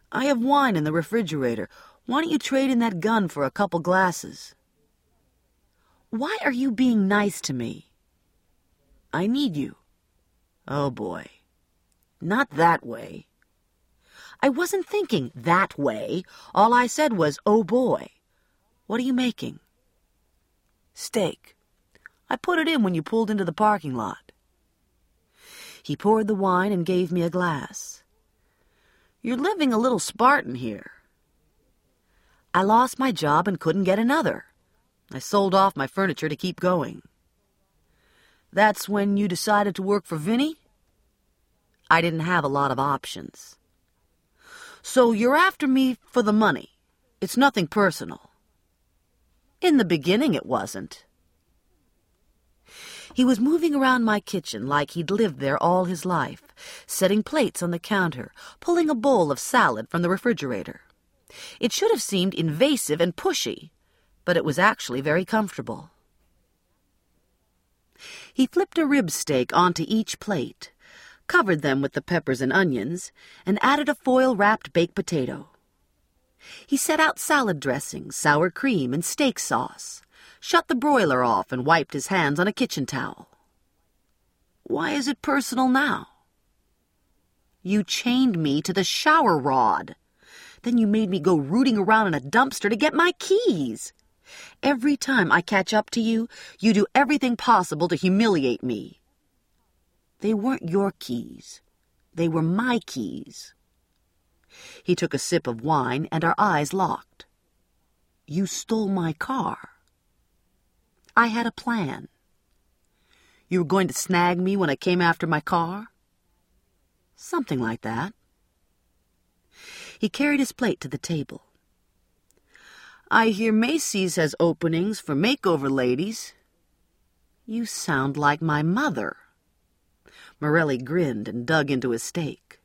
I have wine in the refrigerator. Why don't you trade in that gun for a couple glasses? Why are you being nice to me? I need you. Oh, boy. Not that way. I wasn't thinking that way. All I said was, oh, boy. What are you making? Steak. I put it in when you pulled into the parking lot. He poured the wine and gave me a glass. You're living a little Spartan here. I lost my job and couldn't get another. I sold off my furniture to keep going. That's when you decided to work for Vinny? I didn't have a lot of options. So you're after me for the money. It's nothing personal. In the beginning, it wasn't. He was moving around my kitchen like he'd lived there all his life, setting plates on the counter, pulling a bowl of salad from the refrigerator. It should have seemed invasive and pushy, but it was actually very comfortable. He flipped a rib steak onto each plate, covered them with the peppers and onions, and added a foil-wrapped baked potato. He set out salad dressing, sour cream, and steak sauce, shut the broiler off, and wiped his hands on a kitchen towel. Why is it personal now? You chained me to the shower rod. Then you made me go rooting around in a dumpster to get my keys. Every time I catch up to you, you do everything possible to humiliate me. They weren't your keys. They were my keys. He took a sip of wine, and our eyes locked. You stole my car. I had a plan. You were going to snag me when I came after my car? Something like that. He carried his plate to the table. I hear Macy's has openings for makeover ladies. You sound like my mother. Morelli grinned and dug into his steak.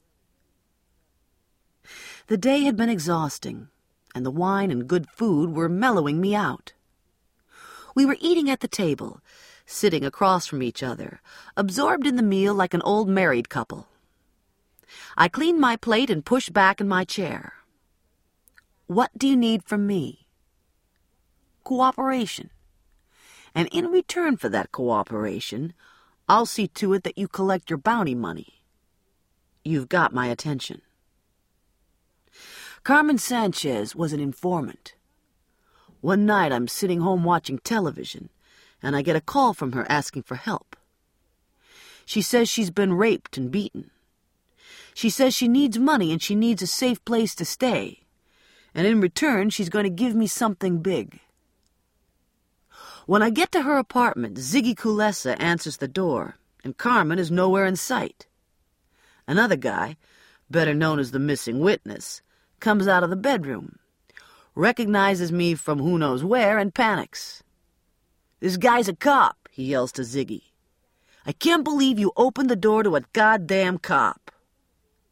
The day had been exhausting, and the wine and good food were mellowing me out. We were eating at the table, sitting across from each other, absorbed in the meal like an old married couple. I cleaned my plate and pushed back in my chair. What do you need from me? Cooperation. And in return for that cooperation, I'll see to it that you collect your bounty money. You've got my attention. Carmen Sanchez was an informant. One night I'm sitting home watching television, and I get a call from her asking for help. She says she's been raped and beaten. She says she needs money and she needs a safe place to stay, and in return she's going to give me something big. When I get to her apartment, Ziggy Kulesa answers the door, and Carmen is nowhere in sight. Another guy, better known as the missing witness, comes out of the bedroom, recognizes me from who knows where, and panics. This guy's a cop, he yells to Ziggy. I can't believe you opened the door to a goddamn cop.